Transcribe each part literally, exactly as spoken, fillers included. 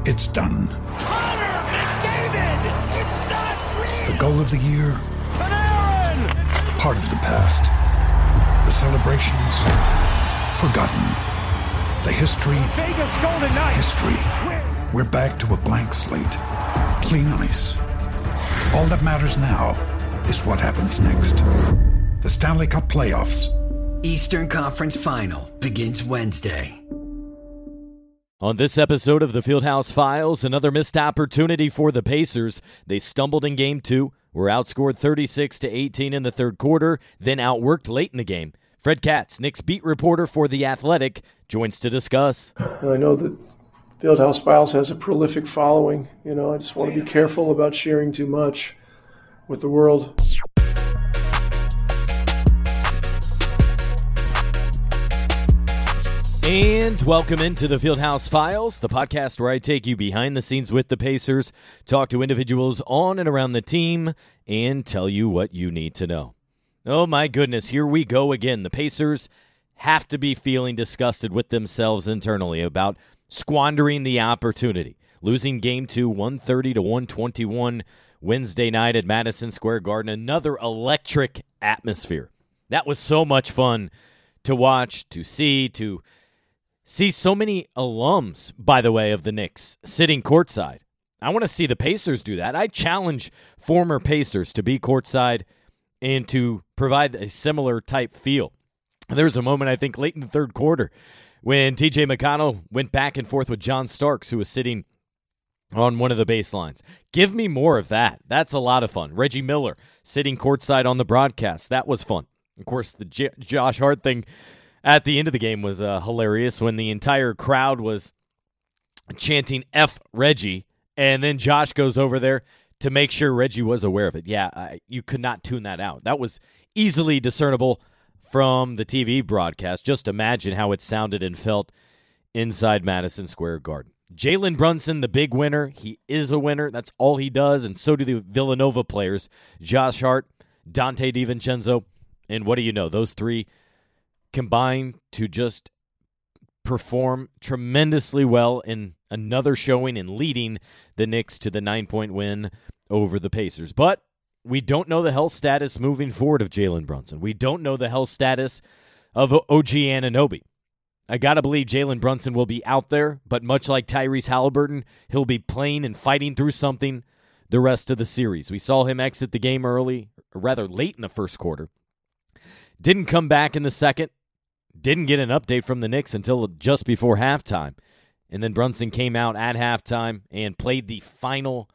It's done. Connor McDavid! It's not real! The goal of the year? Panarin! Part of the past. The celebrations? Forgotten. The history? Vegas Golden Knights! History. We're back to a blank slate. Clean ice. All that matters now is what happens next. The Stanley Cup Playoffs. Eastern Conference Final begins Wednesday. On this episode of the Fieldhouse Files, another missed opportunity for the Pacers. They stumbled in Game two, were outscored thirty-six to eighteen in the third quarter, then outworked late in the game. Fred Katz, Knicks beat reporter for The Athletic, joins to discuss. I know that Fieldhouse Files has a prolific following. You know, I just want to be careful about sharing too much with the world. And welcome into the Fieldhouse Files, the podcast where I take you behind the scenes with the Pacers, talk to individuals on and around the team, and tell you what you need to know. Oh my goodness, here we go again. The Pacers have to be feeling disgusted with themselves internally about squandering the opportunity. Losing Game two, one thirty to one twenty-one Wednesday night at Madison Square Garden. Another electric atmosphere. That was so much fun to watch, to see, to see so many alums, by the way, of the Knicks sitting courtside. I want to see the Pacers do that. I challenge former Pacers to be courtside and to provide a similar type feel. There was a moment, I think, late in the third quarter when T J McConnell went back and forth with John Starks, who was sitting on one of the baselines. Give me more of that. That's a lot of fun. Reggie Miller sitting courtside on the broadcast. That was fun. Of course, the J- Josh Hart thing at the end of the game was uh, hilarious when the entire crowd was chanting F Reggie, and then Josh goes over there to make sure Reggie was aware of it. Yeah, I, you could not tune that out. That was easily discernible from the T V broadcast. Just imagine how it sounded and felt inside Madison Square Garden. Jalen Brunson, the big winner. He is a winner. That's all he does, and so do the Villanova players. Josh Hart, Dante DiVincenzo, and what do you know? Those three combined to just perform tremendously well in another showing and leading the Knicks to the nine-point win over the Pacers. But we don't know the health status moving forward of Jalen Brunson. We don't know the health status of O G Anunoby. I got to believe Jalen Brunson will be out there, but much like Tyrese Halliburton, he'll be playing and fighting through something the rest of the series. We saw him exit the game early, or rather late in the first quarter. Didn't come back in the second. Didn't get an update from the Knicks until just before halftime. And then Brunson came out at halftime and played the final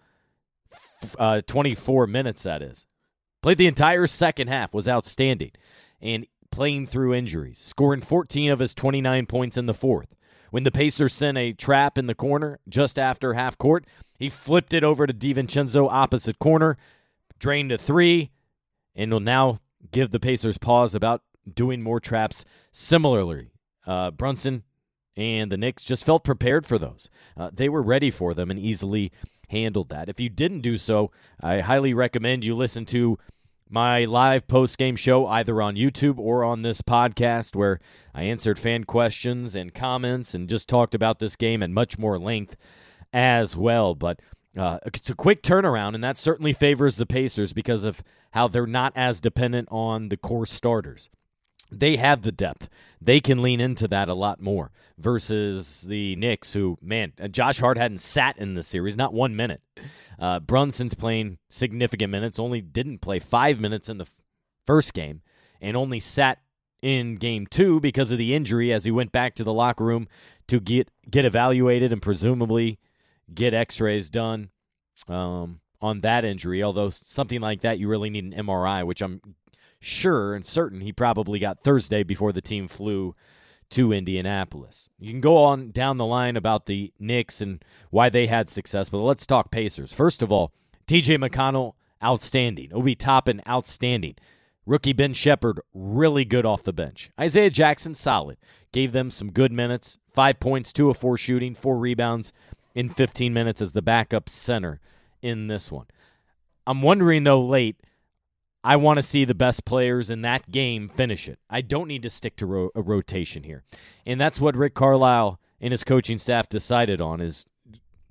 uh, twenty-four minutes, that is. Played the entire second half, was outstanding. And playing through injuries, scoring fourteen of his twenty-nine points in the fourth. When the Pacers sent a trap in the corner just after half court, he flipped it over to DiVincenzo opposite corner, drained a three, and will now give the Pacers pause about doing more traps similarly. Uh, Brunson and the Knicks just felt prepared for those. Uh, they were ready for them and easily handled that. If you didn't do so, I highly recommend you listen to my live post-game show either on YouTube or on this podcast where I answered fan questions and comments and just talked about this game at much more length as well. But uh, it's a quick turnaround, and that certainly favors the Pacers because of how they're not as dependent on the core starters. They have the depth. They can lean into that a lot more versus the Knicks who, man, Josh Hart hadn't sat in the series, not one minute. Uh, Brunson's playing significant minutes, only didn't play five minutes in the f- first game, and only sat in game two because of the injury as he went back to the locker room to get, get evaluated and presumably get x-rays done um, on that injury, although something like that you really need an M R I, which I'm sure and certain he probably got Thursday before the team flew to Indianapolis. You can go on down the line about the Knicks and why they had success, but let's talk Pacers. First of all, T J McConnell, outstanding. Obi Toppin, outstanding. Rookie Ben Shepherd, really good off the bench. Isaiah Jackson, solid. Gave them some good minutes. Five points, two of four shooting, four rebounds in fifteen minutes as the backup center in this one. I'm wondering, though, late, I want to see the best players in that game finish it. I don't need to stick to ro- a rotation here. And that's what Rick Carlisle and his coaching staff decided on, is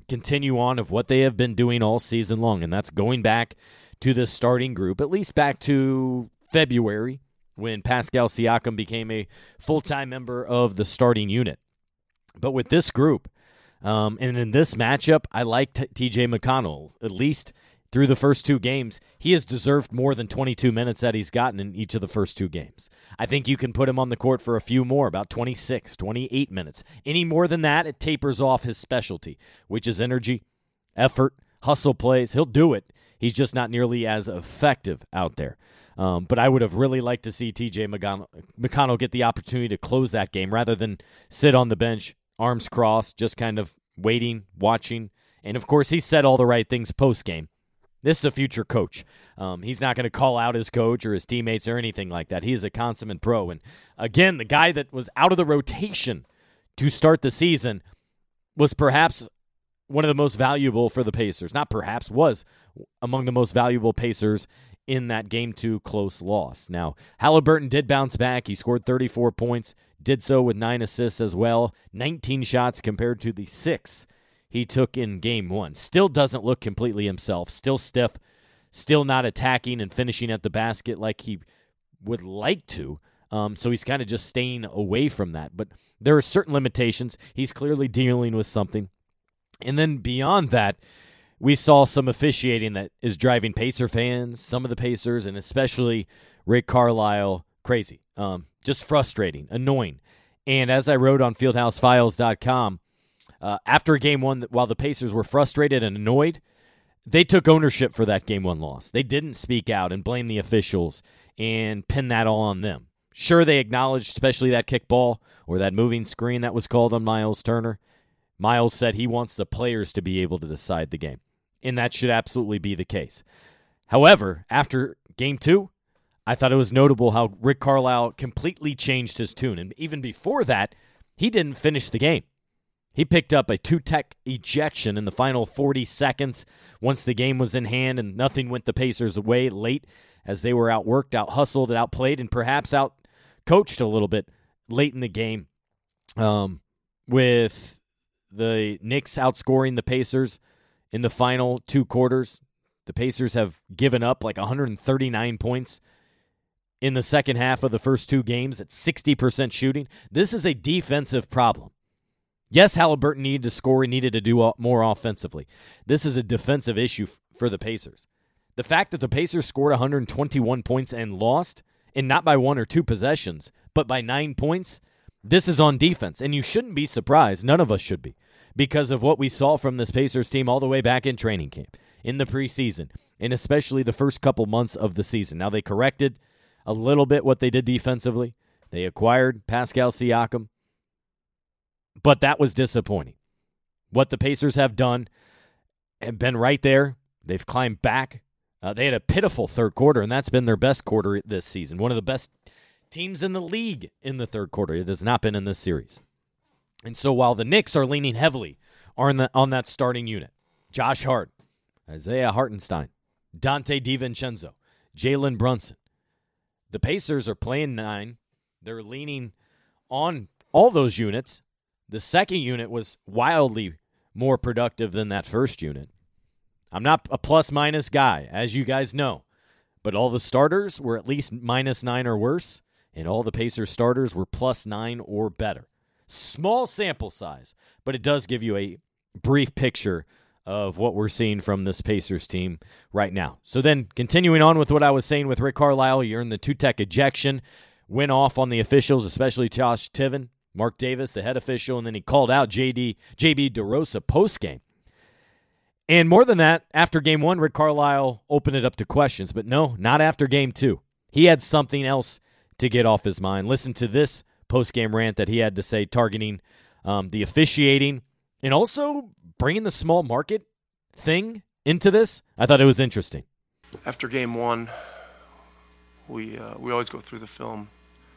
continue on of what they have been doing all season long, and that's going back to the starting group, at least back to February when Pascal Siakam became a full-time member of the starting unit. But with this group, um, and in this matchup, I like T J McConnell, at least through the first two games. He has deserved more than twenty-two minutes that he's gotten in each of the first two games. I think you can put him on the court for a few more, about twenty-six, twenty-eight minutes. Any more than that, it tapers off his specialty, which is energy, effort, hustle plays. He'll do it. He's just not nearly as effective out there. Um, but I would have really liked to see T J McConnell get the opportunity to close that game rather than sit on the bench, arms crossed, just kind of waiting, watching. And, of course, he said all the right things post-game. This is a future coach. Um, he's not going to call out his coach or his teammates or anything like that. He is a consummate pro. And, again, the guy that was out of the rotation to start the season was perhaps one of the most valuable for the Pacers. Not perhaps, was among the most valuable Pacers in that game two close loss. Now, Halliburton did bounce back. He scored thirty-four points, did so with nine assists as well, nineteen shots compared to the six he took in game one. Still doesn't look completely himself, still stiff, still not attacking and finishing at the basket like he would like to. Um, so he's kind of just staying away from that. But there are certain limitations. He's clearly dealing with something. And then beyond that, we saw some officiating that is driving Pacer fans, some of the Pacers, and especially Rick Carlisle, crazy. Um, just frustrating, annoying. And as I wrote on Fieldhouse Files dot com, uh, after game one, while the Pacers were frustrated and annoyed, they took ownership for that game one loss. They didn't speak out and blame the officials and pin that all on them. Sure, they acknowledged especially that kickball or that moving screen that was called on Miles Turner. Miles said he wants the players to be able to decide the game, and that should absolutely be the case. However, after game two, I thought it was notable how Rick Carlisle completely changed his tune, and even before that, he didn't finish the game. He picked up a two-tech ejection in the final forty seconds once the game was in hand and nothing went the Pacers' way late as they were outworked, out-hustled, and outplayed, and perhaps out-coached a little bit late in the game um, with the Knicks outscoring the Pacers in the final two quarters. The Pacers have given up like one hundred thirty-nine points in the second half of the first two games at sixty percent shooting. This is a defensive problem. Yes, Halliburton needed to score. He needed to do more offensively. This is a defensive issue f- for the Pacers. The fact that the Pacers scored one hundred twenty-one points and lost, and not by one or two possessions, but by nine points, this is on defense. And you shouldn't be surprised. None of us should be, because of what we saw from this Pacers team all the way back in training camp, in the preseason, and especially the first couple months of the season. Now, they corrected a little bit what they did defensively. They acquired Pascal Siakam, but that was disappointing. What the Pacers have done and been right there. They've climbed back. Uh, they had a pitiful third quarter, and that's been their best quarter this season. One of the best teams in the league in the third quarter. It has not been in this series. And so while the Knicks are leaning heavily on, the, on that starting unit, Josh Hart, Isaiah Hartenstein, Dante DiVincenzo, Jalen Brunson, the Pacers are playing nine. They're leaning on all those units. The second unit was wildly more productive than that first unit. I'm not a plus-minus guy, as you guys know, but all the starters were at least minus nine or worse, and all the Pacers starters were plus nine or better. Small sample size, but it does give you a brief picture of what we're seeing from this Pacers team right now. So then, continuing on with what I was saying with Rick Carlisle, you're in the two-tech ejection, went off on the officials, especially Josh Tiven, Mark Davis, the head official, and then he called out J D J B DeRosa post-game. And more than that, after game one, Rick Carlisle opened it up to questions, but no, not after game two. He had something else to get off his mind. Listen to this post-game rant that he had to say, targeting um, the officiating and also bringing the small market thing into this. I thought it was interesting. After game one, we uh, we always go through the film,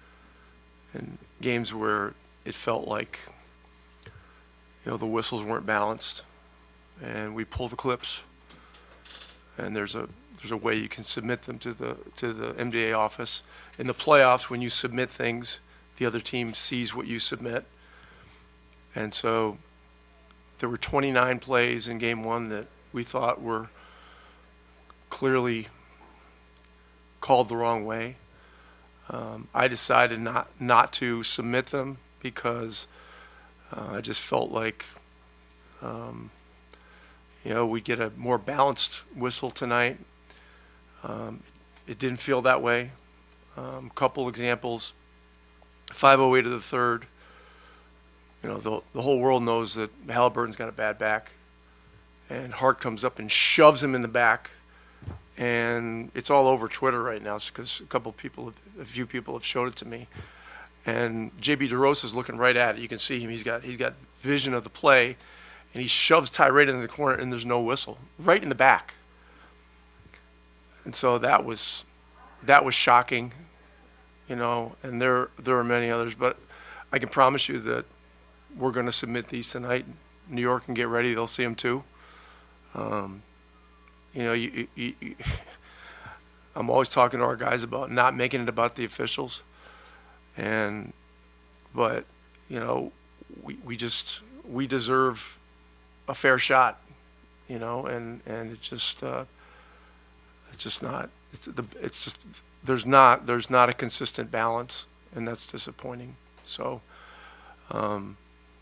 and games where it felt like, you know, the whistles weren't balanced, and we pull the clips, and there's a there's a way you can submit them to the to the M D A office. In the playoffs, when you submit things, the other team sees what you submit, and so there were twenty-nine plays in game one that we thought were clearly called the wrong way. Um, I decided not not to submit them because uh, I just felt like, um, you know, we'd get a more balanced whistle tonight. Um, it didn't feel that way. Um, couple examples. five oh eight of the third. You know, the the whole world knows that Halliburton's got a bad back, and Hart comes up and shoves him in the back, and it's all over Twitter right now because a couple people, have, a few people have showed it to me, and J B DeRosa's looking right at it. You can see him; he's got he's got vision of the play, and he shoves Ty right in the corner, and there's no whistle, right in the back, and so that was that was shocking, you know. And there there are many others, but I can promise you that we're going to submit these tonight. New York can get ready; they'll see them too. Um, you know, you, you, you, I'm always talking to our guys about not making it about the officials, and but you know, we we just we deserve a fair shot, you know, and and it just uh, it's just not it's the it's just there's not there's not a consistent balance, and that's disappointing. So. Um,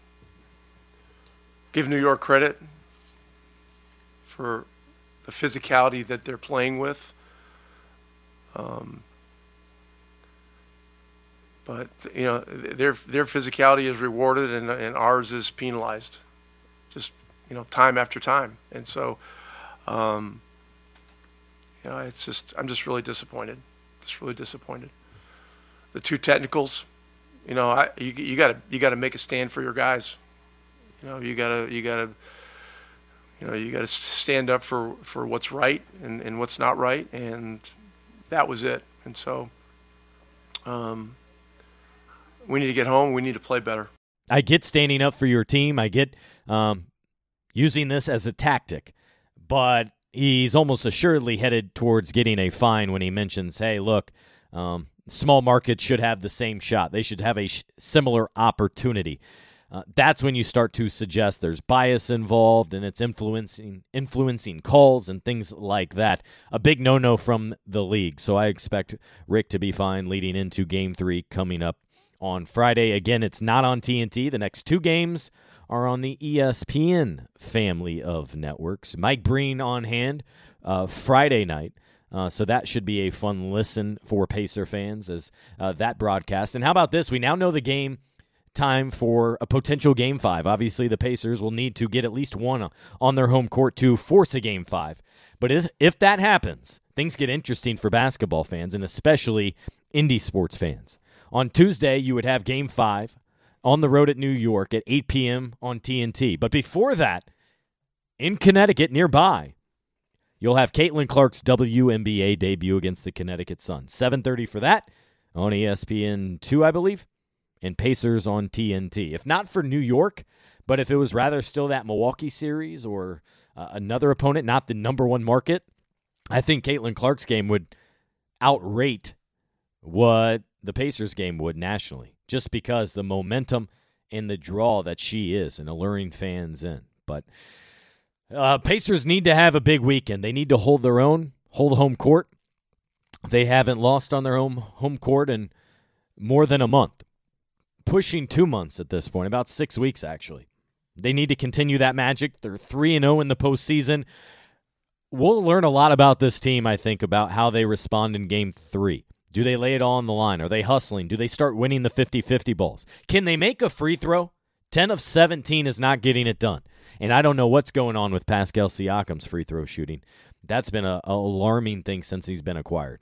Give New York credit for the physicality that they're playing with. Um, but, you know, their their physicality is rewarded and, and ours is penalized just, you know, time after time. And so, um, you know, it's just, I'm just really disappointed. Just really disappointed. The two technicals, you know, I, you, you gotta, you gotta make a stand for your guys. You know, you gotta, you gotta, you know, you gotta stand up for, for what's right and, and what's not right, and that was it. And so, um, we need to get home. We need to play better. I get standing up for your team. I get um, using this as a tactic, but he's almost assuredly headed towards getting a fine when he mentions, "Hey, look, um, small markets should have the same shot. They should have a sh- similar opportunity." Uh, that's when you start to suggest there's bias involved and it's influencing influencing calls and things like that. A big no-no from the league. So I expect Rick to be fine leading into Game three coming up on Friday. Again, it's not on T N T. The next two games are on the E S P N family of networks. Mike Breen on hand uh, Friday night. Uh, so that should be a fun listen for Pacer fans as uh, that broadcast. And how about this? We now know the game time for a potential Game five. Obviously, the Pacers will need to get at least one on their home court to force a Game five. But if, if that happens, things get interesting for basketball fans and especially indie sports fans. On Tuesday, you would have Game five on the road at New York at eight p.m. on T N T. But before that, in Connecticut nearby, you'll have Caitlin Clark's W N B A debut against the Connecticut Sun. seven thirty for that on E S P N two, I believe. And Pacers on T N T. If not for New York, but if it was rather still that Milwaukee series or uh, another opponent, not the number one market, I think Caitlin Clark's game would outrate what the Pacers game would nationally, just because the momentum and the draw that she is and alluring fans in. But uh, Pacers need to have a big weekend. They need to hold their own, hold home court. They haven't lost on their own home court in more than a month. Pushing two months at this point, about six weeks actually. They need to continue that magic. They're three and oh in the postseason. We'll learn a lot about this team, I think, about how they respond in Game three. Do they lay it all on the line? Are they hustling? Do they start winning the fifty-fifty balls? Can they make a free throw? ten of seventeen is not getting it done. And I don't know what's going on with Pascal Siakam's free throw shooting. That's been an alarming thing since he's been acquired.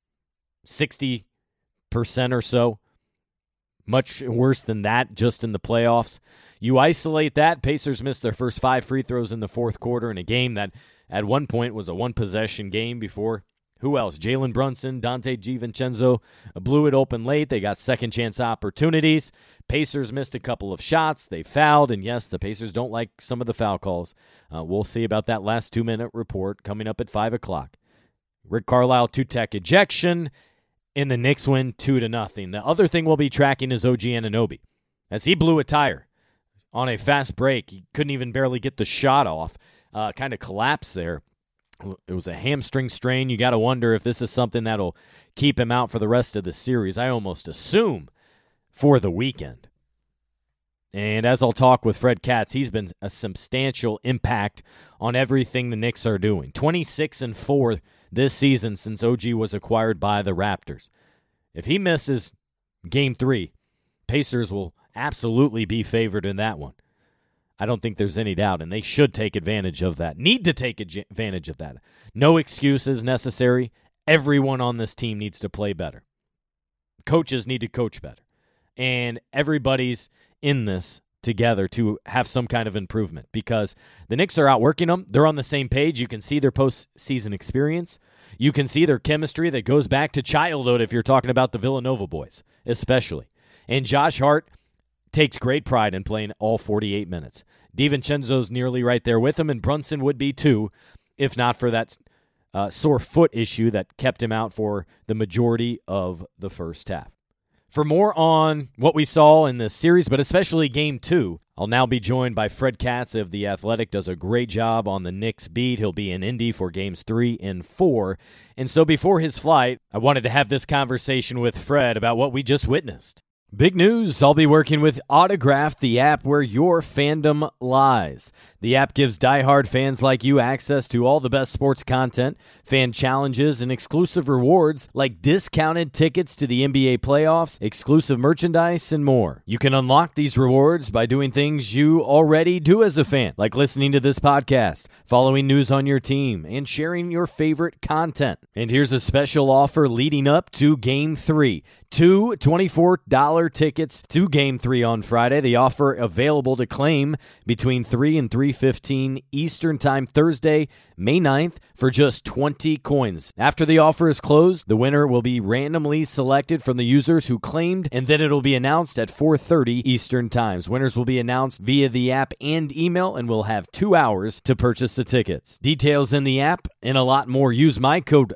sixty percent or so. Much worse than that just in the playoffs. You isolate that, Pacers missed their first five free throws in the fourth quarter in a game that at one point was a one-possession game before, who else? Jalen Brunson, Dante DiVincenzo blew it open late. They got second-chance opportunities. Pacers missed a couple of shots. They fouled, and yes, the Pacers don't like some of the foul calls. Uh, we'll see about that last two-minute report coming up at five o'clock. Rick Carlisle, two-tech ejection. And the Knicks win two to nothing. The other thing we'll be tracking is O G Anunoby, as he blew a tire on a fast break. He couldn't even barely get the shot off. Uh, kind of collapsed there. It was a hamstring strain. You got to wonder if this is something that'll keep him out for the rest of the series. I almost assume for the weekend. And as I'll talk with Fred Katz, he's been a substantial impact on everything the Knicks are doing. twenty-six and four this season since O G was acquired by the Raptors. If he misses game three, Pacers will absolutely be favored in that one. I don't think there's any doubt, and they should take advantage of that. Need to take advantage of that. No excuses necessary. Everyone on this team needs to play better. Coaches need to coach better. And everybody's in this together to have some kind of improvement because the Knicks are outworking them. They're on the same page. You can see their postseason experience. You can see their chemistry that goes back to childhood if you're talking about the Villanova boys, especially. And Josh Hart takes great pride in playing all forty-eight minutes. DiVincenzo's nearly right there with him, and Brunson would be too, if not for that uh, sore foot issue that kept him out for the majority of the first half. For more on what we saw in this series, but especially Game two, I'll now be joined by Fred Katz of The Athletic. Does a great job on the Knicks beat. He'll be in Indy for Games three and four. And so before his flight, I wanted to have this conversation with Fred about what we just witnessed. Big news, I'll be working with Autograph, the app where your fandom lies. The app gives diehard fans like you access to all the best sports content, fan challenges, and exclusive rewards like discounted tickets to the N B A playoffs, exclusive merchandise, and more. You can unlock these rewards by doing things you already do as a fan, like listening to this podcast, following news on your team, and sharing your favorite content. And here's a special offer leading up to Game three. Two twenty-four dollars tickets to Game three on Friday. The offer available to claim between three and three fifteen Eastern Time Thursday, May ninth, for just twenty coins. After the offer is closed, the winner will be randomly selected from the users who claimed, and then it'll be announced at four thirty Eastern Times. Winners will be announced via the app and email, and will have two hours to purchase the tickets. Details in the app and a lot more. Use my code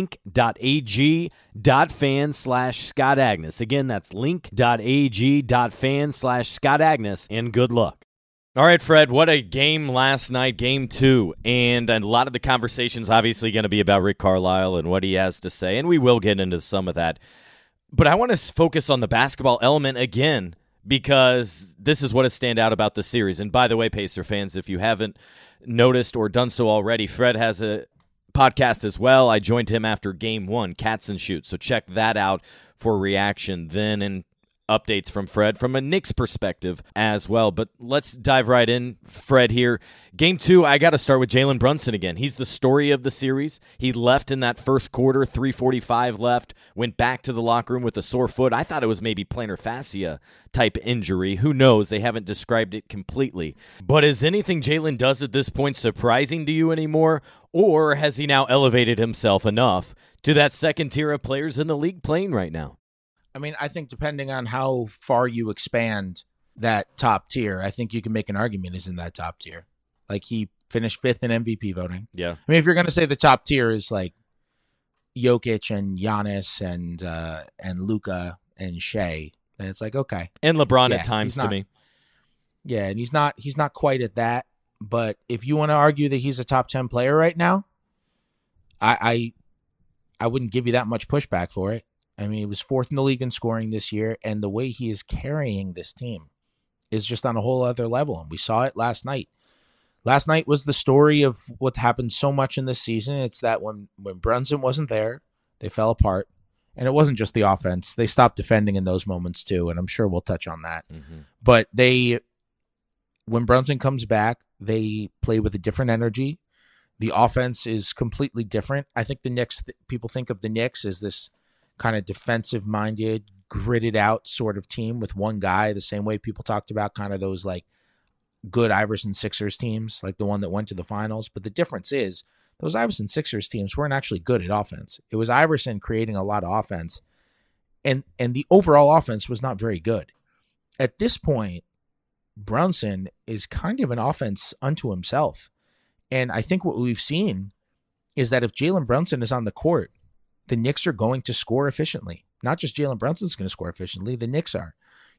link.ag.fan slash Scott Agnes. Again, that's link.ag.fan slash Scott Agnes, and good luck. All right, Fred, what a game last night, game two. And a lot of the conversation's obviously going to be about Rick Carlisle and what he has to say, and we will get into some of that. But I want to focus on the basketball element again, because this is what has stand out about the series. And by the way, Pacer fans, if you haven't noticed or done so already, Fred has a podcast as well. I joined him after game one, Cats and Shoot. So check that out for reaction then, and updates from Fred from a Knicks perspective as well. But let's dive right in, Fred, here. Game two, I got to start with Jalen Brunson again. He's the story of the series. He left in that first quarter, three forty-five left, went back to the locker room with a sore foot. I thought it was maybe plantar fascia type injury. Who knows? They haven't described it completely. But is anything Jalen does at this point surprising to you anymore? Or has he now elevated himself enough to that second tier of players in the league playing right now? I mean, I think depending on how far you expand that top tier, I think you can make an argument he's in that top tier. Like, he finished fifth in M V P voting. Yeah. I mean, if you're going to say the top tier is like Jokic and Giannis and uh, and Luka and Shea, then it's like, okay. And LeBron yeah, at times not, to me. Yeah, and he's not he's not quite at that. But if you want to argue that he's a top ten player right now, I I, I wouldn't give you that much pushback for it. I mean, he was fourth in the league in scoring this year, and the way he is carrying this team is just on a whole other level, and we saw it last night. Last night was the story of what happened so much in this season. It's that when, when Brunson wasn't there, they fell apart, and it wasn't just the offense. They stopped defending in those moments too, and I'm sure we'll touch on that. Mm-hmm. But they, when Brunson comes back, they play with a different energy. The offense is completely different. I think the Knicks, people think of the Knicks as this kind of defensive-minded, gritted out sort of team with one guy, the same way people talked about kind of those like good Iverson Sixers teams, like the one that went to the finals. But the difference is those Iverson Sixers teams weren't actually good at offense. It was Iverson creating a lot of offense, and and the overall offense was not very good. At this point, Brunson is kind of an offense unto himself. And I think what we've seen is that if Jalen Brunson is on the court, the Knicks are going to score efficiently. Not just Jalen Brunson's going to score efficiently, the Knicks are.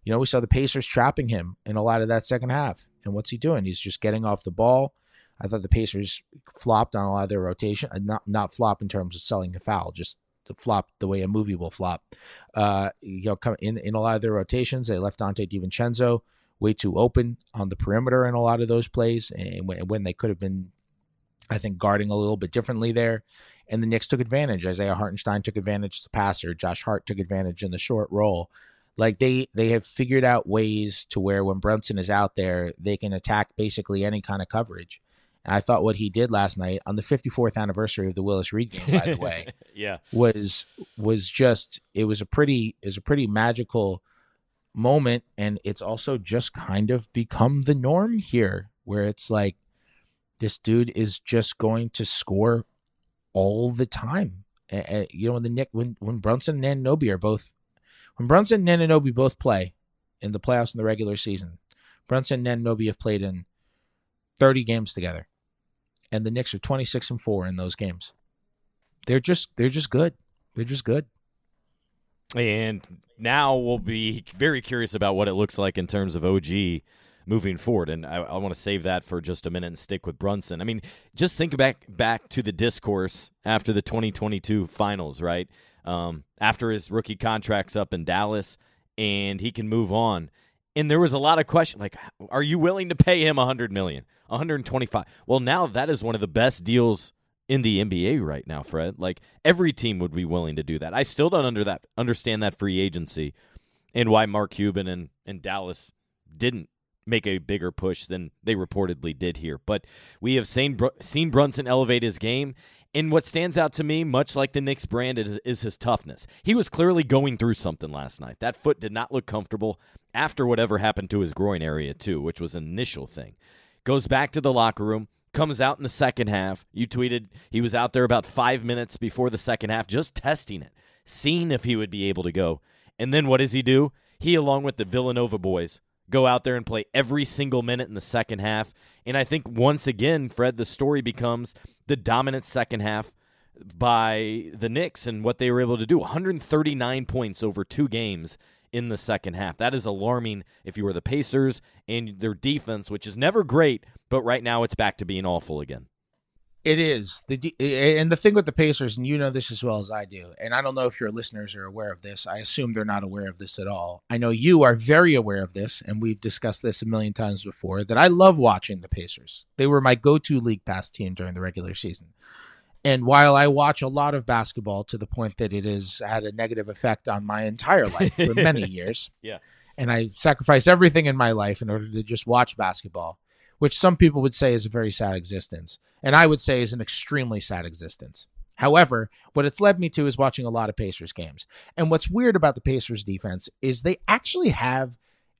You know, we saw the Pacers trapping him in a lot of that second half. And what's he doing? He's just getting off the ball. I thought the Pacers flopped on a lot of their rotation. Not not flop in terms of selling a foul, just the flop the way a movie will flop. Uh, you know, come in, in a lot of their rotations, they left Dante DiVincenzo way too open on the perimeter in a lot of those plays, and when, when they could have been, I think, guarding a little bit differently there. And the Knicks took advantage. Isaiah Hartenstein took advantage to the passer. Josh Hart took advantage in the short roll. Like they they have figured out ways to where when Brunson is out there, they can attack basically any kind of coverage. And I thought what he did last night on the fifty-fourth anniversary of the Willis Reed game, by the way, yeah, was was just it was a pretty is a pretty magical moment, and it's also just kind of become the norm here, where it's like this dude is just going to score all the time. Uh, you know, when the Nick when when Brunson and Anunoby are both. When Brunson and Anunoby both play in the playoffs in the regular season, Brunson and Anunoby have played in thirty games together, and the Knicks are twenty-six and four in those games. They're just they're just good. They're just good. And now we'll be very curious about what it looks like in terms of O G moving forward. And I, I want to save that for just a minute and stick with Brunson. I mean, just think back back to the discourse after the twenty twenty-two finals, right? Um, after his rookie contract's up in Dallas and he can move on. And there was a lot of question, like, are you willing to pay him one hundred million dollars, one hundred twenty-five? Well, now that is one of the best deals in the N B A right now, Fred. Like, every team would be willing to do that. I still don't under that, understand that free agency and why Mark Cuban and, and Dallas didn't make a bigger push than they reportedly did here. But we have seen, seen Brunson elevate his game. And what stands out to me, much like the Knicks brand, is, is his toughness. He was clearly going through something last night. That foot did not look comfortable after whatever happened to his groin area, too, which was an initial thing. Goes back to the locker room, comes out in the second half. You tweeted he was out there about five minutes before the second half, just testing it, seeing if he would be able to go. And then what does he do? He, along with the Villanova boys, go out there and play every single minute in the second half. And I think once again, Fred, the story becomes the dominant second half by the Knicks and what they were able to do. one hundred thirty-nine points over two games in the second half. That is alarming if you were the Pacers and their defense, which is never great, but right now it's back to being awful again. It is. The and the thing with the Pacers, and you know this as well as I do, and I don't know if your listeners are aware of this. I assume they're not aware of this at all. I know you are very aware of this, and we've discussed this a million times before, that I love watching the Pacers. They were my go-to League Pass team during the regular season. And while I watch a lot of basketball to the point that it has had a negative effect on my entire life for many years, yeah, and I sacrifice everything in my life in order to just watch basketball, which some people would say is a very sad existence, and I would say is an extremely sad existence. However, what it's led me to is watching a lot of Pacers games. And what's weird about the Pacers defense is they actually have,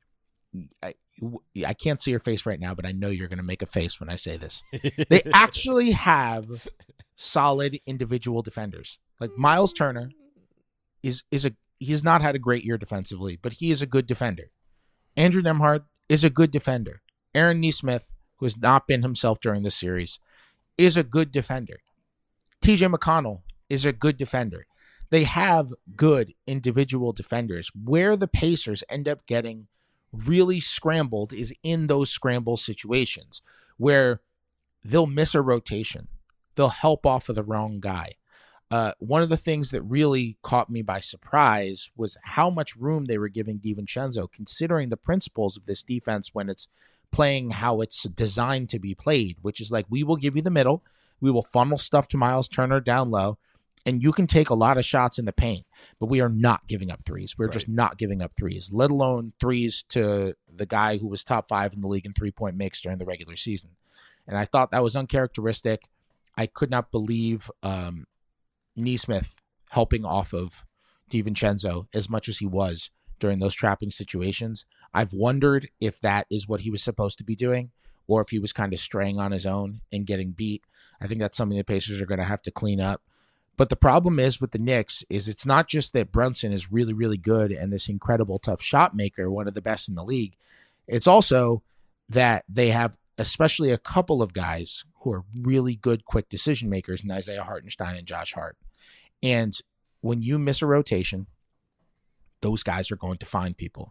I, I can't see your face right now, but I know you're going to make a face when I say this. They actually have solid individual defenders. Like Miles Turner is, is a, he has not had a great year defensively, but he is a good defender. Andrew Nembhard is a good defender. Aaron Nesmith, who has not been himself during this series, is a good defender. T J McConnell is a good defender. They have good individual defenders. Where the Pacers end up getting really scrambled is in those scramble situations where they'll miss a rotation. They'll help off of the wrong guy. Uh, one of the things that really caught me by surprise was how much room they were giving DiVincenzo, considering the principles of this defense when it's playing how it's designed to be played, which is like, we will give you the middle, we will funnel stuff to Miles Turner down low, and you can take a lot of shots in the paint, but we are not giving up threes. We're right. just not giving up threes, let alone threes to the guy who was top five in the league in three-point makes during the regular season. And I thought that was uncharacteristic. I could not believe um, Nesmith helping off of DiVincenzo as much as he was during those trapping situations. I've wondered if that is what he was supposed to be doing or if he was kind of straying on his own and getting beat. I think that's something the Pacers are going to have to clean up. But the problem is with the Knicks is it's not just that Brunson is really, really good and this incredible tough shot maker, one of the best in the league. It's also that they have especially a couple of guys who are really good, quick decision makers in Isaiah Hartenstein and Josh Hart. And when you miss a rotation, those guys are going to find people.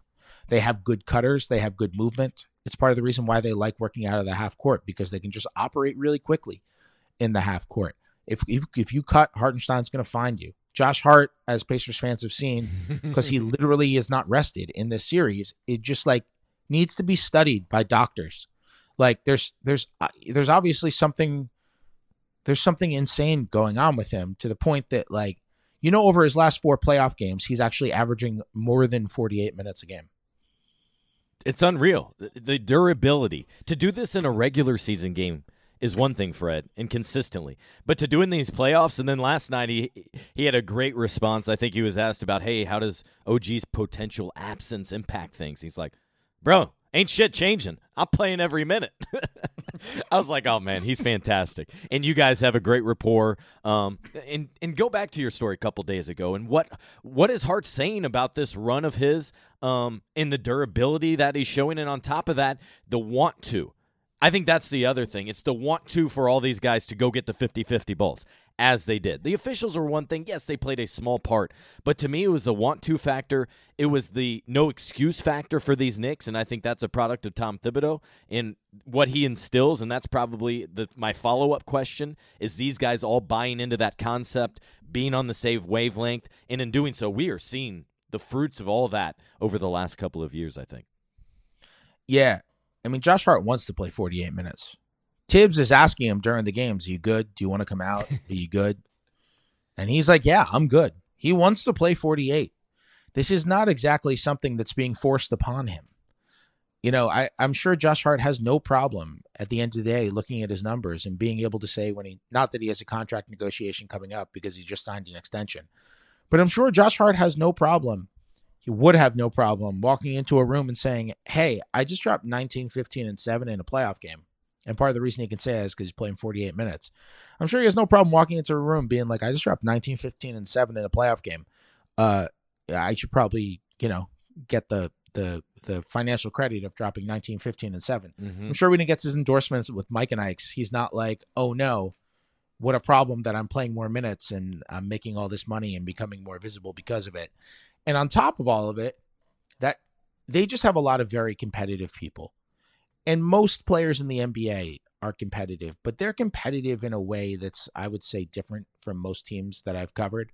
They have good cutters. They have good movement. It's part of the reason why they like working out of the half court, because they can just operate really quickly in the half court. If if, if you cut, Hartenstein's going to find you. Josh Hart, as Pacers fans have seen, because he literally is not rested in this series, it just like needs to be studied by doctors. Like there's there's uh, there's obviously something there's something insane going on with him, to the point that, like, you know, over his last four playoff games, he's actually averaging more than forty-eight minutes a game. It's unreal. The durability to do this in a regular season game is one thing, Fred, and consistently. But to do in these playoffs, and then last night he he had a great response. I think he was asked about, hey, how does O G's potential absence impact things? He's like, bro, ain't shit changing. I'm playing every minute. I was like, oh, man, he's fantastic. And you guys have a great rapport. Um, and and go back to your story a couple days ago. And what what is Hart saying about this run of his um, and the durability that he's showing? And on top of that, the want to. I think that's the other thing. It's the want to for all these guys to go get the fifty-fifty balls, as they did. The officials were one thing. Yes, they played a small part. But to me, it was the want to factor. It was the no excuse factor for these Knicks, and I think that's a product of Tom Thibodeau and what he instills, and that's probably the, my follow-up question, is these guys all buying into that concept, being on the same wavelength, and in doing so, we are seeing the fruits of all that over the last couple of years, I think. Yeah. I mean, Josh Hart wants to play forty-eight minutes. Tibbs is asking him during the games, are you good? Do you want to come out? Are you good? And he's like, yeah, I'm good. He wants to play forty-eight. This is not exactly something that's being forced upon him. You know, I, I'm sure Josh Hart has no problem at the end of the day looking at his numbers and being able to say when he, not that he has a contract negotiation coming up because he just signed an extension, but I'm sure Josh Hart has no problem. He would have no problem walking into a room and saying, hey, I just dropped nineteen, fifteen, and seven in a playoff game. And part of the reason he can say that is because he's playing forty-eight minutes. I'm sure he has no problem walking into a room being like, I just dropped nineteen, fifteen, and seven in a playoff game. Uh, I should probably, you know, get the the the financial credit of dropping nineteen, fifteen, and seven. Mm-hmm. I'm sure when he gets his endorsements with Mike and Ike's, he's not like, oh no, what a problem that I'm playing more minutes and I'm making all this money and becoming more visible because of it. And on top of all of it, that they just have a lot of very competitive people. And most players in the N B A are competitive, but they're competitive in a way that's, I would say, different from most teams that I've covered,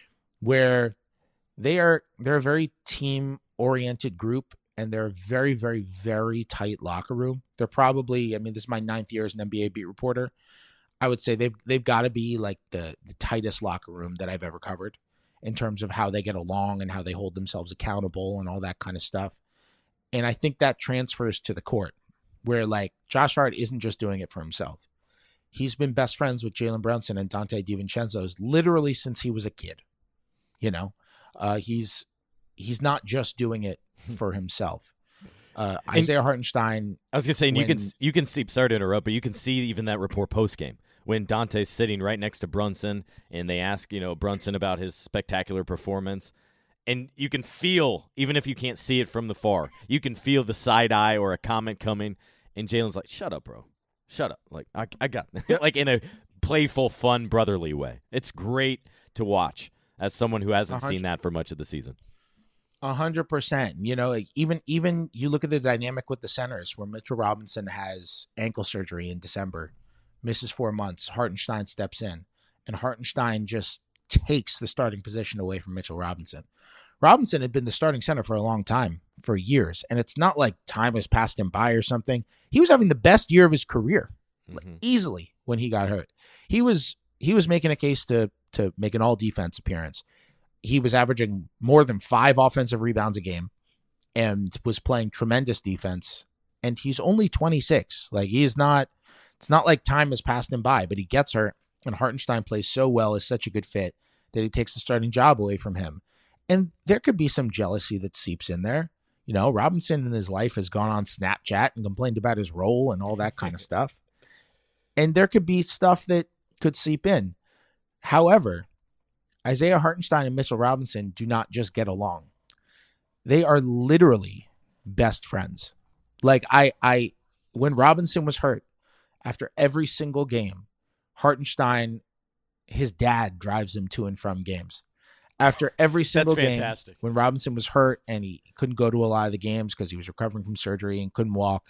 where they are, they're a very team-oriented group, and they're a very, very, very tight locker room. They're probably, I mean, this is my ninth year as an N B A beat reporter. I would say they've they've got to be like the, the tightest locker room that I've ever covered in terms of how they get along and how they hold themselves accountable and all that kind of stuff. And I think that transfers to the court, where like Josh Hart isn't just doing it for himself. He's been best friends with Jalen Brunson and Dante DiVincenzo literally since he was a kid. You know, uh, he's he's not just doing it for himself. Uh, Isaiah Hartenstein. I was gonna say, and when, you can you can see. Sorry to interrupt, but you can see even that report post game when Dante's sitting right next to Brunson, and they ask you know Brunson about his spectacular performance, and you can feel, even if you can't see it from the far, you can feel the side eye or a comment coming, and Jalen's like, "Shut up, bro, shut up!" Like I I got like in a playful, fun, brotherly way. It's great to watch as someone who hasn't one hundred seen that for much of the season. A hundred percent. You know, like even even you look at the dynamic with the centers, where Mitchell Robinson has ankle surgery in December, misses four months. Hartenstein steps in, and Hartenstein just takes the starting position away from Mitchell Robinson. Robinson had been the starting center for a long time, for years, and it's not like time has passed him by or something. He was having the best year of his career, mm-hmm. easily, when he got hurt. He was he was making a case to to make an all defense appearance. He was averaging more than five offensive rebounds a game and was playing tremendous defense. And he's only twenty-six. Like, he is not, it's not like time has passed him by, but he gets hurt, and Hartenstein plays so well, is such a good fit, that he takes the starting job away from him. And there could be some jealousy that seeps in there. You know, Robinson in his life has gone on Snapchat and complained about his role and all that kind of stuff. And there could be stuff that could seep in. However, Isaiah Hartenstein and Mitchell Robinson do not just get along. They are literally best friends. Like I, I, when Robinson was hurt, after every single game, Hartenstein, his dad drives him to and from games. After every single That's game, fantastic. when Robinson was hurt and he couldn't go to a lot of the games because he was recovering from surgery and couldn't walk,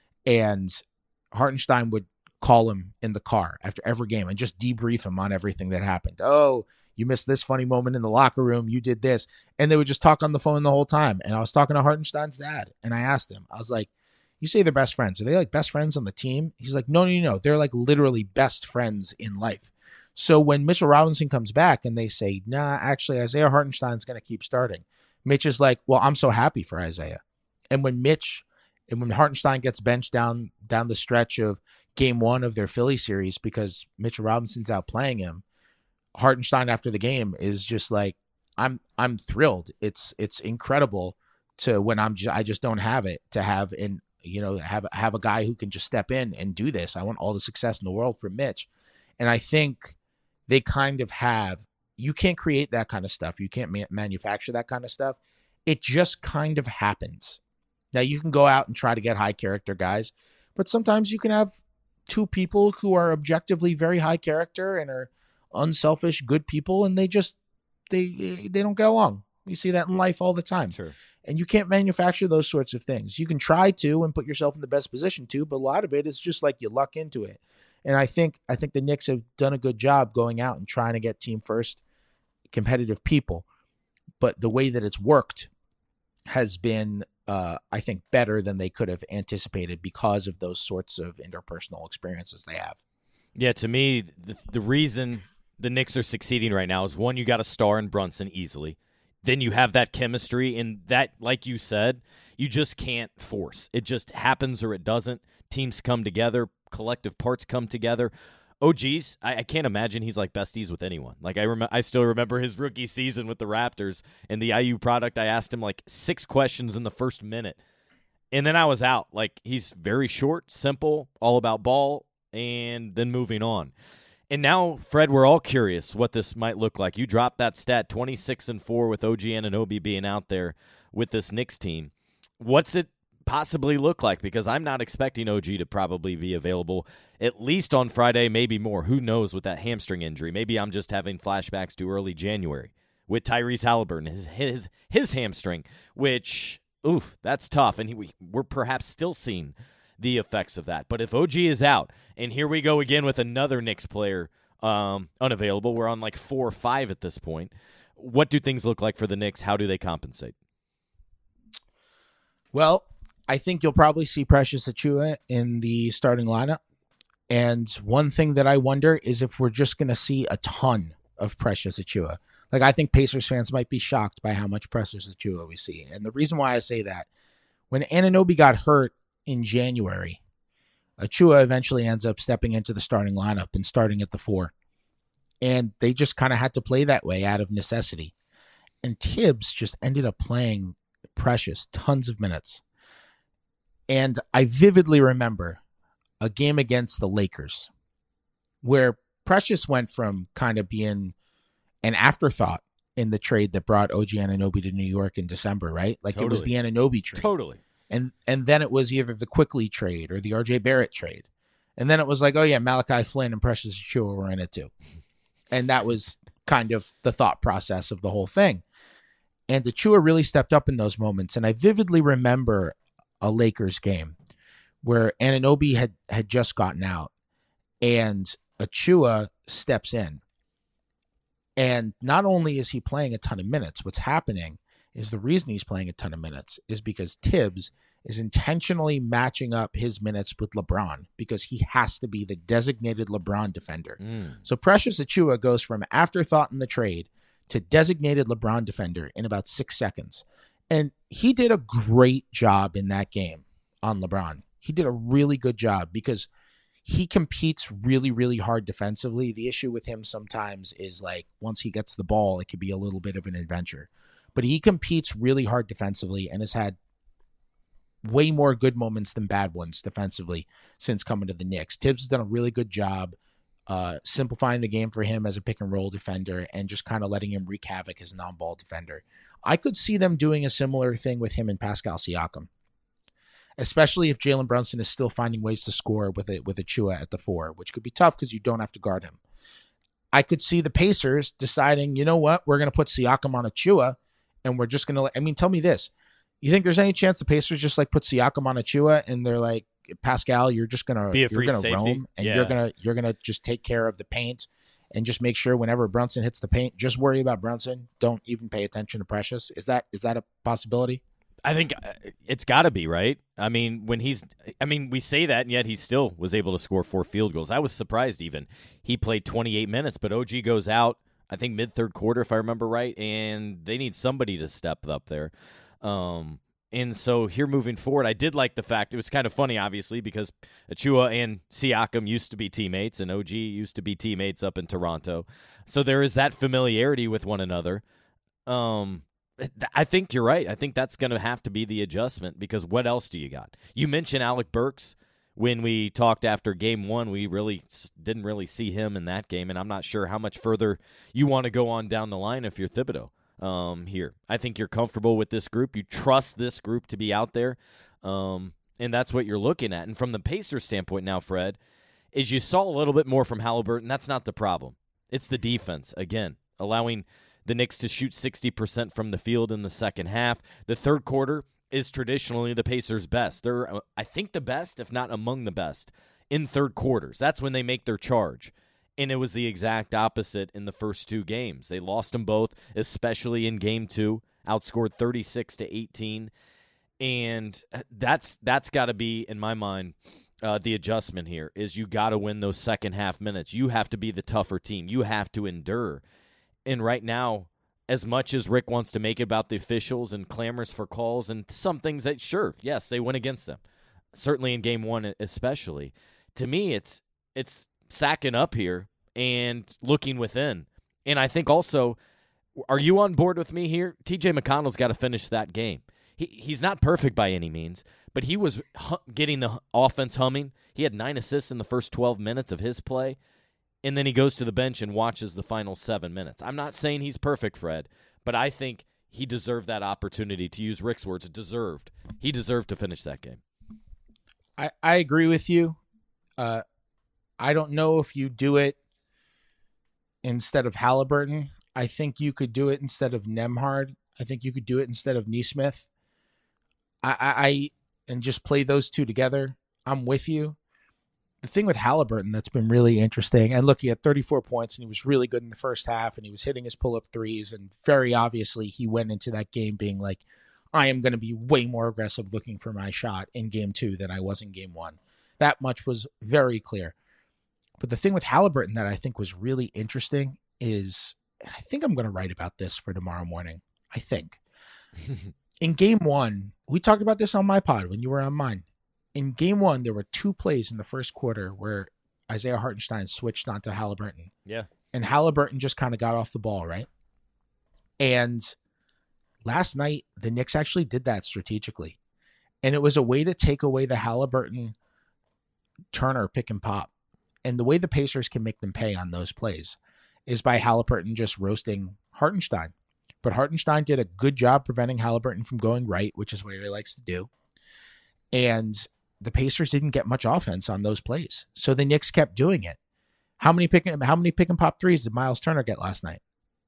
and Hartenstein would call him in the car after every game and just debrief him on everything that happened. Oh, you missed this funny moment in the locker room. You did this. And they would just talk on the phone the whole time. And I was talking to Hartenstein's dad, and I asked him, I was like, you say they're best friends. Are they like best friends on the team? He's like, no, no, no. They're like literally best friends in life. So when Mitchell Robinson comes back and they say, nah, actually, Isaiah Hartenstein's going to keep starting, Mitch is like, well, I'm so happy for Isaiah. And when Mitch and when Hartenstein gets benched down down the stretch of game one of their Philly series because Mitchell Robinson's out playing him, Hartenstein after the game is just like, I'm I'm thrilled. It's it's incredible to when I'm j- I just don't have it to have in you know have have a guy who can just step in and do this. I want all the success in the world for Mitch, and I think they kind of have. You can't create that kind of stuff. You can't ma- manufacture that kind of stuff. It just kind of happens. Now you can go out and try to get high character guys, but sometimes you can have two people who are objectively very high character and are unselfish, good people, and they just they they don't get along. You see that in life all the time. Sure. And you can't manufacture those sorts of things. You can try to and put yourself in the best position to, but a lot of it is just like you luck into it. And I think I think the Knicks have done a good job going out and trying to get team first competitive people. But the way that it's worked has been, uh, I think, better than they could have anticipated because of those sorts of interpersonal experiences they have. Yeah, to me, the, the reason the Knicks are succeeding right now is, one, you got a star in Brunson easily. Then you have that chemistry, and that, like you said, you just can't force. It just happens or it doesn't. Teams come together. Collective parts come together. O G's, I, I can't imagine he's like besties with anyone. Like I rem- I still remember his rookie season with the Raptors and the I U product. I asked him like six questions in the first minute, and then I was out. Like he's very short, simple, all about ball, and then moving on. And now, Fred, we're all curious what this might look like. You dropped that stat, twenty-six and four with O G Anunoby being out there with this Knicks team. What's it possibly look like? Because I'm not expecting O G to probably be available at least on Friday, maybe more. Who knows with that hamstring injury? Maybe I'm just having flashbacks to early January with Tyrese Halliburton, his his, his hamstring, which, oof, that's tough. And he, we, we're perhaps still seeing the effects of that. But if O G is out, and here we go again with another Knicks player um, unavailable, we're on like four or five at this point. What do things look like for the Knicks? How do they compensate? Well, I think you'll probably see Precious Achiuwa in the starting lineup. And one thing that I wonder is if we're just going to see a ton of Precious Achiuwa. Like, I think Pacers fans might be shocked by how much Precious Achiuwa we see. And the reason why I say that, when Anunoby got hurt in January, Achiuwa eventually ends up stepping into the starting lineup and starting at the four. And they just kind of had to play that way out of necessity. And Tibbs just ended up playing Precious tons of minutes. And I vividly remember a game against the Lakers where Precious went from kind of being an afterthought in the trade that brought O G Anunoby to New York in December, right? Like totally. It was the Anunoby trade. Totally. And and then it was either the Quickly trade or the R J Barrett trade. And then it was like, oh yeah, Malachi Flynn and Precious Achiuwa were in it too. And that was kind of the thought process of the whole thing. And Achiuwa really stepped up in those moments. And I vividly remember a Lakers game where Anunoby had, had just gotten out and Achiuwa steps in. And not only is he playing a ton of minutes, what's happening is the reason he's playing a ton of minutes is because Tibbs is intentionally matching up his minutes with LeBron because he has to be the designated LeBron defender. Mm. So Precious Achiuwa goes from afterthought in the trade to designated LeBron defender in about six seconds. And he did a great job in that game on LeBron. He did a really good job because he competes really, really hard defensively. The issue with him sometimes is like once he gets the ball, it could be a little bit of an adventure. But he competes really hard defensively and has had way more good moments than bad ones defensively since coming to the Knicks. Tibbs has done a really good job uh, simplifying the game for him as a pick and roll defender and just kind of letting him wreak havoc as a non-ball defender. I could see them doing a similar thing with him and Pascal Siakam, especially if Jalen Brunson is still finding ways to score with it with Achiuwa at the four, which could be tough because you don't have to guard him. I could see the Pacers deciding, you know what, we're going to put Siakam on Achua, and we're just going to, I mean, tell me this. You think there's any chance the Pacers just like put Siakam on Achua and they're like, Pascal, you're just going to, you're going to roam and yeah. you're going to, you're going to just take care of the paint and just make sure whenever Brunson hits the paint, just worry about Brunson. Don't even pay attention to Precious. Is that, is that a possibility? I think it's got to be, right? I mean, when he's, I mean, we say that, and yet he still was able to score four field goals. I was surprised even. He played twenty-eight minutes, but O G goes out, I think, mid-third quarter, if I remember right, and they need somebody to step up there. Um, and so here moving forward, I did like the fact, it was kind of funny, obviously, because Achua and Siakam used to be teammates, and O G used to be teammates up in Toronto. So there is that familiarity with one another. Um I think you're right. I think that's going to have to be the adjustment because what else do you got? You mentioned Alec Burks. When we talked after game one, we really didn't really see him in that game, and I'm not sure how much further you want to go on down the line if you're Thibodeau um, here. I think you're comfortable with this group. You trust this group to be out there, um, and that's what you're looking at. And from the Pacers standpoint now, Fred, is you saw a little bit more from Halliburton. That's not the problem. It's the defense, again, allowing – the Knicks to shoot sixty percent from the field in the second half. The third quarter is traditionally the Pacers' best. They're, I think, the best, if not among the best, in third quarters. That's when they make their charge. And it was the exact opposite in the first two games. They lost them both, especially in game two, outscored thirty-six to eighteen. And that's that's got to be, in my mind, uh, the adjustment here, is you got to win those second half minutes. You have to be the tougher team. You have to endure. And right now, as much as Rick wants to make about the officials and clamors for calls and some things that, sure, yes, they went against them, certainly in game one especially, to me it's it's sacking up here and looking within. And I think also, are you on board with me here? T J McConnell's got to finish that game. He He's not perfect by any means, but he was hu- getting the offense humming. He had nine assists in the first twelve minutes of his play. And then he goes to the bench and watches the final seven minutes. I'm not saying he's perfect, Fred, but I think he deserved that opportunity, to use Rick's words, deserved. He deserved to finish that game. I, I agree with you. Uh, I don't know if you do it instead of Halliburton. I think you could do it instead of Nembhard. I think you could do it instead of Nesmith. I, I, I and just play those two together. I'm with you. The thing with Halliburton that's been really interesting, and look, he had thirty-four points, and he was really good in the first half, and he was hitting his pull-up threes, and very obviously he went into that game being like, I am going to be way more aggressive looking for my shot in game two than I was in game one. That much was very clear. But the thing with Halliburton that I think was really interesting is, and I think I'm going to write about this for tomorrow morning, I think. In game one, we talked about this on my pod when you were on mine. In game one, there were two plays in the first quarter where Isaiah Hartenstein switched onto Halliburton. Yeah. And Halliburton just kind of got off the ball, right? And last night, the Knicks actually did that strategically. And it was a way to take away the Halliburton Turner pick and pop. And the way the Pacers can make them pay on those plays is by Halliburton just roasting Hartenstein. But Hartenstein did a good job preventing Halliburton from going right, which is what he likes to do. And the Pacers didn't get much offense on those plays. So the Knicks kept doing it. How many pick how many pick and pop threes did Miles Turner get last night?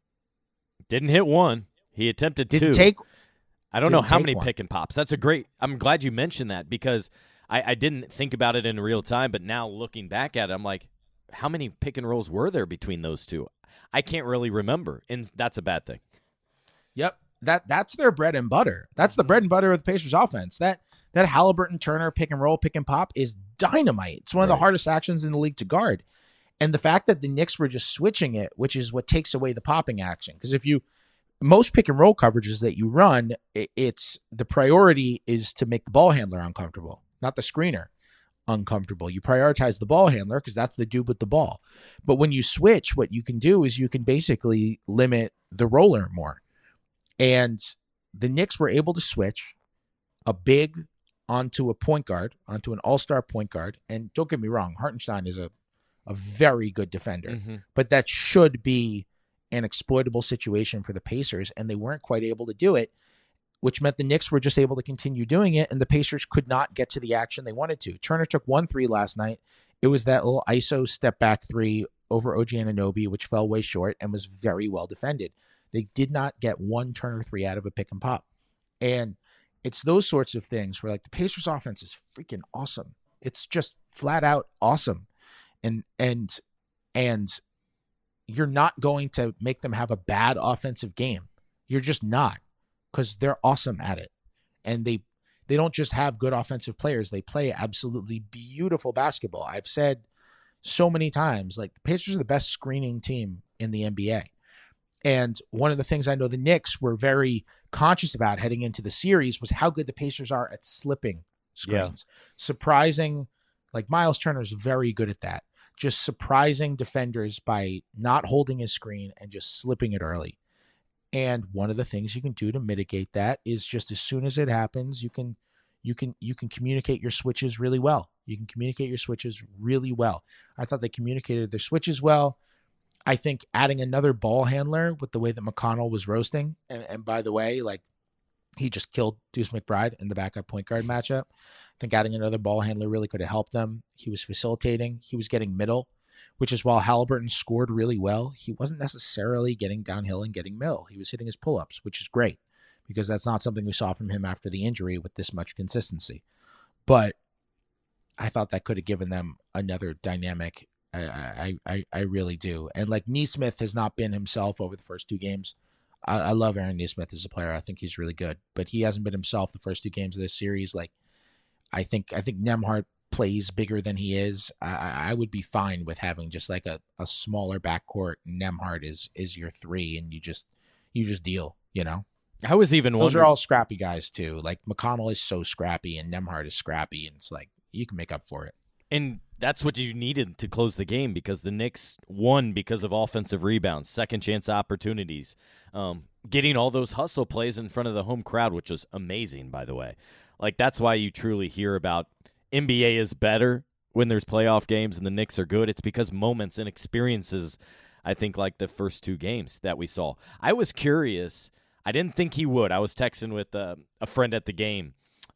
Didn't hit one. He attempted didn't two. Take, I don't know how many one. pick and pops. That's a great – I'm glad you mentioned that because I, I didn't think about it in real time, but now looking back at it, I'm like, how many pick and rolls were there between those two? I can't really remember, and that's a bad thing. Yep. That That's their bread and butter. That's the bread and butter of the Pacers offense. That That Halliburton Turner pick and roll, pick and pop is dynamite. It's one of right. the hardest actions in the league to guard. And the fact that the Knicks were just switching it, which is what takes away the popping action. Because if you, most pick and roll coverages that you run, it's the priority is to make the ball handler uncomfortable, not the screener uncomfortable. You prioritize the ball handler because that's the dude with the ball. But when you switch, what you can do is you can basically limit the roller more. And the Knicks were able to switch a big onto a point guard, onto an all-star point guard. And don't get me wrong, Hartenstein is a, a very good defender. Mm-hmm. But that should be an exploitable situation for the Pacers, and they weren't quite able to do it, which meant the Knicks were just able to continue doing it, and the Pacers could not get to the action they wanted to. Turner took one three last night. It was that little I S O step-back three over O G Anunoby, which fell way short and was very well defended. They did not get one turn or three out of a pick and pop. And it's those sorts of things where like the Pacers offense is freaking awesome. It's just flat out awesome. And, and, and you're not going to make them have a bad offensive game. You're just not, because they're awesome at it. And they, they don't just have good offensive players. They play absolutely beautiful basketball. I've said so many times, like the Pacers are the best screening team in the N B A. And one of the things I know the Knicks were very conscious about heading into the series was how good the Pacers are at slipping screens. Yeah. Surprising, like Miles Turner is very good at that. Just surprising defenders by not holding his screen and just slipping it early. And one of the things you can do to mitigate that is just as soon as it happens, you can you can you can communicate your switches really well. You can communicate your switches really well. I thought they communicated their switches well. I think adding another ball handler with the way that McConnell was roasting, and, and by the way, like he just killed Deuce McBride in the backup point guard matchup. I think adding another ball handler really could have helped them. He was facilitating. He was getting middle, which is while Halliburton scored really well, he wasn't necessarily getting downhill and getting middle. He was hitting his pull-ups, which is great because that's not something we saw from him after the injury with this much consistency. But I thought that could have given them another dynamic. I, I, I really do. And like Nesmith has not been himself over the first two games. I, I love Aaron Nesmith as a player. I think he's really good, but he hasn't been himself the first two games of this series. Like I think, I think Nembhard plays bigger than he is. I, I would be fine with having just like a, a smaller backcourt. Nembhard is, is your three and you just, you just deal, you know? I was even Those wondering. are all scrappy guys too. Like McConnell is so scrappy and Nembhard is scrappy and it's like, you can make up for it. And that's what you needed to close the game because the Knicks won because of offensive rebounds, second chance opportunities, um, getting all those hustle plays in front of the home crowd, which was amazing, by the way. Like, that's why you truly hear about N B A is better when there's playoff games and the Knicks are good. It's because moments and experiences, I think, like the first two games that we saw. I was curious. I didn't think he would. I was texting with uh, a friend at the game.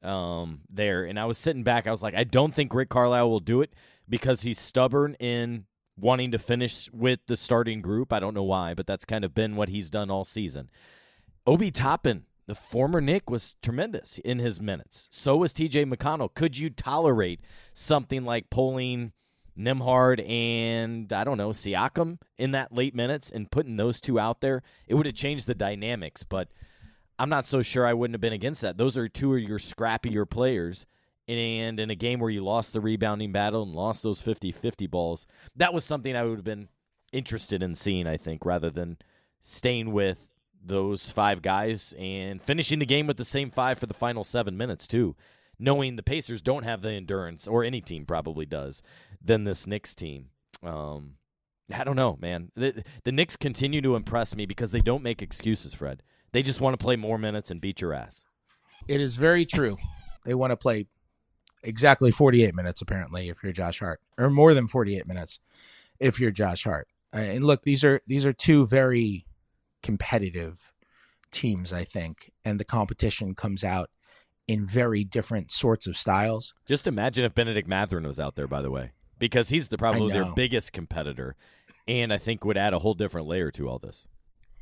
Um, there, and I was sitting back. I was like, I don't think Rick Carlisle will do it because he's stubborn in wanting to finish with the starting group. I don't know why, but that's kind of been what he's done all season. Obi Toppin, the former Knick, was tremendous in his minutes. So was T J McConnell. Could you tolerate something like pulling Nembhard and, I don't know, Siakam in that late minutes and putting those two out there? It would have changed the dynamics, but I'm not so sure I wouldn't have been against that. Those are two of your scrappier players, and in a game where you lost the rebounding battle and lost those fifty-fifty balls, that was something I would have been interested in seeing, I think, rather than staying with those five guys and finishing the game with the same five for the final seven minutes, too, knowing the Pacers don't have the endurance, or any team probably does, than this Knicks team. Um, I don't know, man. The, the Knicks continue to impress me because they don't make excuses, Fred. They just want to play more minutes and beat your ass. It is very true. They want to play exactly forty-eight minutes, apparently, if you're Josh Hart, or more than forty-eight minutes if you're Josh Hart. Uh, and look, these are these are two very competitive teams, I think, and the competition comes out in very different sorts of styles. Just imagine if Benedict Mathurin was out there, by the way, because he's the probably their biggest competitor, and I think would add a whole different layer to all this.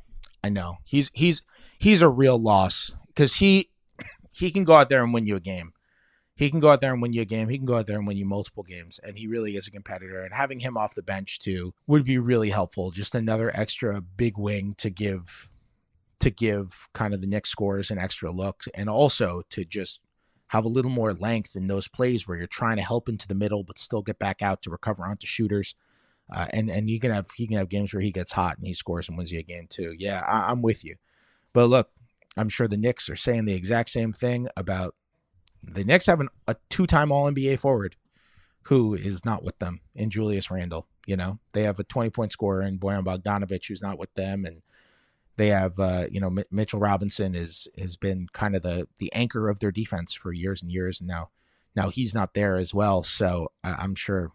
I know he's he's he's a real loss because he he can go out there and win you a game. He can go out there and win you a game. He can go out there and win you multiple games, and he really is a competitor. And having him off the bench too would be really helpful. Just another extra big wing to give to give kind of the Knicks scorers an extra look, and also to just have a little more length in those plays where you're trying to help into the middle but still get back out to recover onto shooters. Uh, and and you can have he can have games where he gets hot and he scores and wins you a game too. Yeah, I, I'm with you. But look, I'm sure the Knicks are saying the exact same thing about the Knicks having a two-time All N B A forward who is not with them in Julius Randle. You know, they have a twenty-point scorer in Bojan Bogdanovic who's not with them, and they have uh, you know M- Mitchell Robinson is has been kind of the the anchor of their defense for years and years, and now now he's not there as well. So I- I'm sure.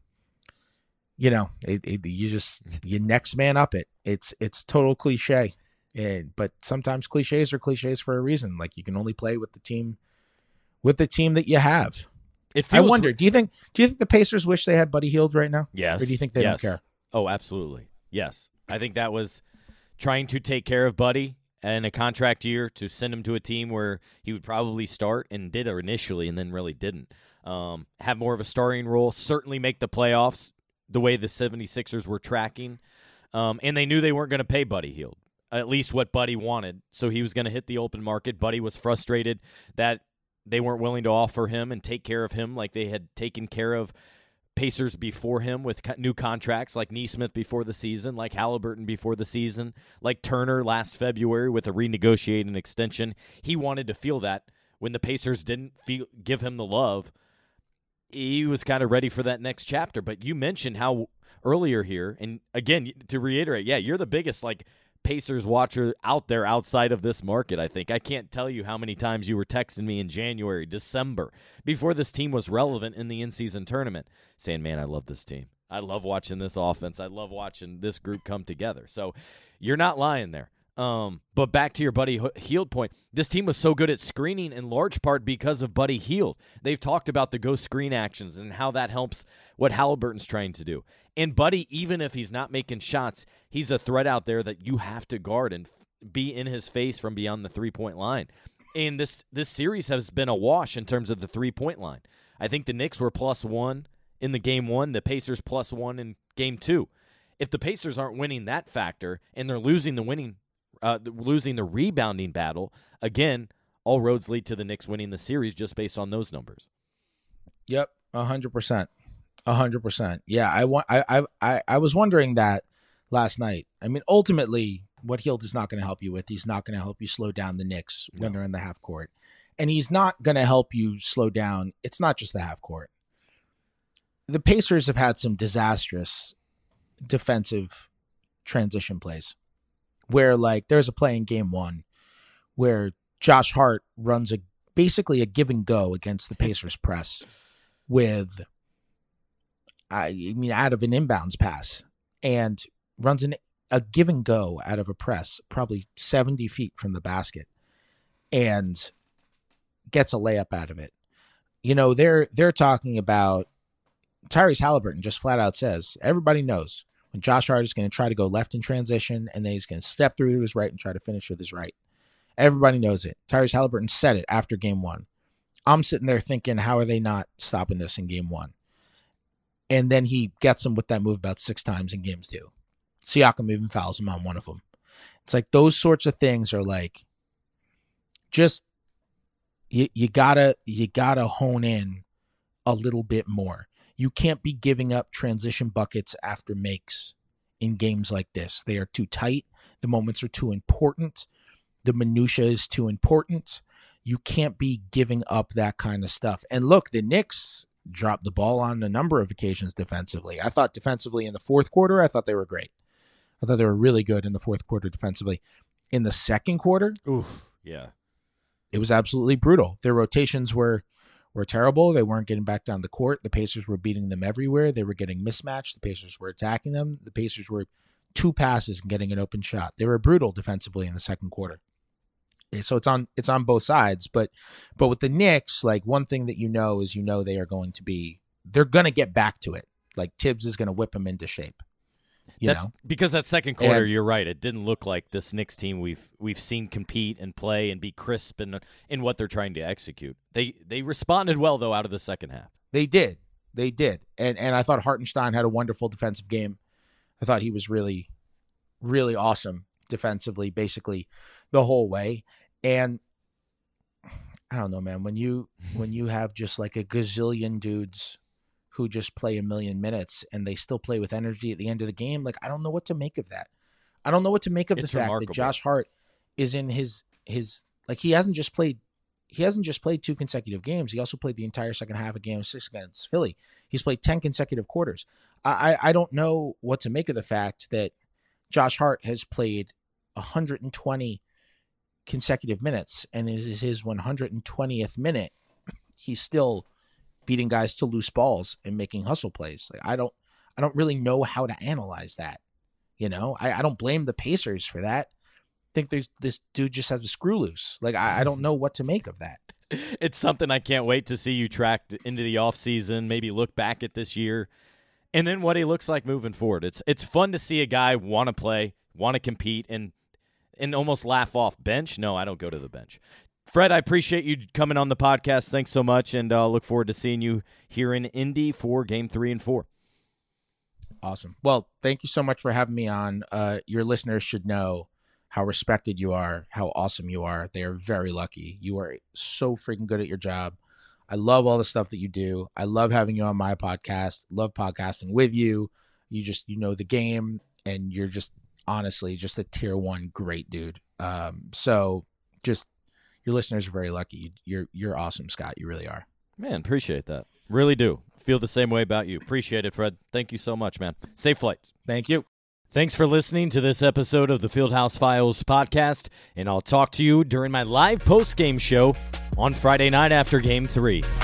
You know, it, it, you just you next man up it. It's it's total cliche, and, but sometimes cliches are cliches for a reason. Like you can only play with the team, with the team that you have. It feels, I wonder. Do you think? Do you think the Pacers wish they had Buddy Hield right now? Yes. Or do you think they yes. don't care? Oh, absolutely. Yes. I think that was trying to take care of Buddy in a contract year to send him to a team where he would probably start and did initially and then really didn't. Um, have more of a starting role, certainly make the playoffs the way the 76ers were tracking. Um, and they knew they weren't going to pay Buddy Hield, at least what Buddy wanted. So he was going to hit the open market. Buddy was frustrated that they weren't willing to offer him and take care of him like they had taken care of Pacers before him with new contracts, like Nesmith before the season, like Halliburton before the season, like Turner last February with a renegotiated extension. He wanted to feel that when the Pacers didn't feel, give him the love. He was kind of ready for that next chapter. But you mentioned how earlier here, and again, to reiterate, yeah, you're the biggest like Pacers watcher out there outside of this market, I think. I can't tell you how many times you were texting me in January, December, before this team was relevant in the in-season tournament, saying, man, I love this team. I love watching this offense. I love watching this group come together. So you're not lying there. Um, but back to your Buddy Hield point, this team was so good at screening in large part because of Buddy Hield. They've talked about the ghost screen actions and how that helps what Halliburton's trying to do. And Buddy, even if he's not making shots, he's a threat out there that you have to guard and be in his face from beyond the three-point line. And this this series has been a wash in terms of the three-point line. I think the Knicks were plus one in the game one, the Pacers plus one in game two. If the Pacers aren't winning that factor and they're losing the winning Uh, losing the rebounding battle, again, all roads lead to the Knicks winning the series just based on those numbers. Yep, a hundred percent, a hundred percent. Yeah, I want. I, I I was wondering that last night. I mean, ultimately, what Hield is not going to help you with, he's not going to help you slow down the Knicks when No. they're in the half court, and he's not going to help you slow down. It's not just the half court. The Pacers have had some disastrous defensive transition plays, where like there's a play in game one where Josh Hart runs a basically a give and go against the Pacers press with, I mean, out of an inbounds pass and runs an, a give and go out of a press, probably seventy feet from the basket, and gets a layup out of it. You know, they're, they're talking about Tyrese Halliburton just flat out says, everybody knows when Josh Hart is going to try to go left in transition, and then he's going to step through to his right and try to finish with his right. Everybody knows it. Tyrese Halliburton said it after game one. I'm sitting there thinking, how are they not stopping this in game one? And then he gets him with that move about six times in game two. Siakam even fouls him on one of them. It's like those sorts of things are like, just, you, you gotta, you gotta hone in a little bit more. You can't be giving up transition buckets after makes in games like this. They are too tight. The moments are too important. The minutia is too important. You can't be giving up that kind of stuff. And look, the Knicks dropped the ball on a number of occasions defensively. I thought defensively in the fourth quarter, I thought they were great. I thought they were really good in the fourth quarter defensively. In the second quarter, Oof, yeah. it was absolutely brutal. Their rotations were were terrible. They weren't getting back down the court. The Pacers were beating them everywhere. They were getting mismatched. The Pacers were attacking them. The Pacers were two passes and getting an open shot. They were brutal defensively in the second quarter. So it's on it's on both sides. But but with the Knicks, like one thing that you know is you know they are going to be they're going to get back to it. Like Tibbs is going to whip them into shape. You That's know, because that second quarter, And- you're right. It didn't look like this Knicks team we've we've seen compete and play and be crisp in in what they're trying to execute. They they responded well though out of the second half. They did. They did. And and I thought Hartenstein had a wonderful defensive game. I thought he was really, really awesome defensively, basically the whole way. And I don't know, man, when you when you have just like a gazillion dudes who just play a million minutes and they still play with energy at the end of the game, like I don't know what to make of that. I don't know what to make of It's the fact remarkable. that Josh Hart is in his his like he hasn't just played he hasn't just played two consecutive games. He also played the entire second half of game six against Philly. He's played ten consecutive quarters. I, I, I don't know what to make of the fact that Josh Hart has played one hundred twenty consecutive minutes, and is his one hundred twentieth minute, he's still beating guys to loose balls and making hustle plays. Like I don't I don't really know how to analyze that. You know, I, I don't blame the Pacers for that. I think there's this dude just has a screw loose. Like I, I don't know what to make of that. It's something I can't wait to see you track into the offseason, maybe look back at this year And then what he looks like moving forward. It's it's fun to see a guy want to play, want to compete, and and almost laugh off bench. No, I don't go to the bench. Fred, I appreciate you coming on the podcast. Thanks so much, and uh, look forward to seeing you here in Indy for Game Three and Four. Awesome. Well, thank you so much for having me on. Uh, your listeners should know how respected you are, how awesome you are. They are very lucky. You are so freaking good at your job. I love all the stuff that you do. I love having you on my podcast. Love podcasting with you. You just, you know the game, and you're just honestly just a tier one great dude. Um, so just your listeners are very lucky. You're you're awesome, Scott. You really are. Man, appreciate that. Really do. Feel the same way about you. Appreciate it, Fred. Thank you so much, man. Safe flights. Thank you. Thanks for listening to this episode of the Fieldhouse Files podcast, and I'll talk to you during my live post-game show on Friday night after Game three.